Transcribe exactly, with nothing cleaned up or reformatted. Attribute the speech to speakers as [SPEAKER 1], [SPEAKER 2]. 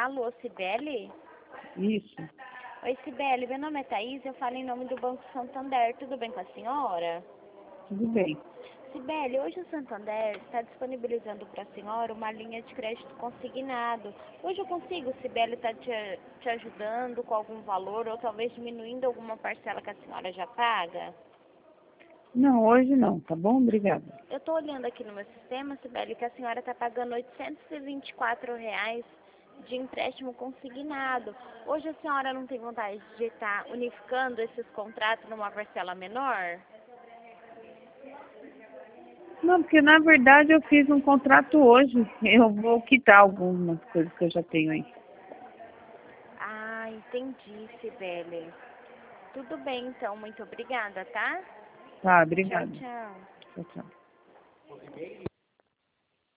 [SPEAKER 1] Alô, Cibele?
[SPEAKER 2] Isso.
[SPEAKER 1] Oi, Cibele, meu nome é Thaís, eu falo em nome do Banco Santander. Tudo bem com a senhora?
[SPEAKER 2] Tudo bem.
[SPEAKER 1] Cibele, hoje o Santander está disponibilizando para a senhora uma linha de crédito consignado. Hoje eu consigo, Cibele, estar te, te ajudando com algum valor ou talvez diminuindo alguma parcela que a senhora já paga?
[SPEAKER 2] Não, hoje não, tá bom? Obrigada.
[SPEAKER 1] Eu estou olhando aqui no meu sistema, Cibele, que a senhora está pagando oitocentos e vinte e quatro reais de empréstimo consignado. Hoje a senhora não tem vontade de estar unificando esses contratos numa parcela menor?
[SPEAKER 2] Não, porque na verdade eu fiz um contrato hoje. Eu vou quitar algumas coisas que eu já tenho aí.
[SPEAKER 1] Ah, entendi, Cibele. Tudo bem, então. Muito obrigada, tá?
[SPEAKER 2] Tá,
[SPEAKER 1] Tchau,
[SPEAKER 2] obrigada.
[SPEAKER 1] tchau.
[SPEAKER 2] Tchau, tchau.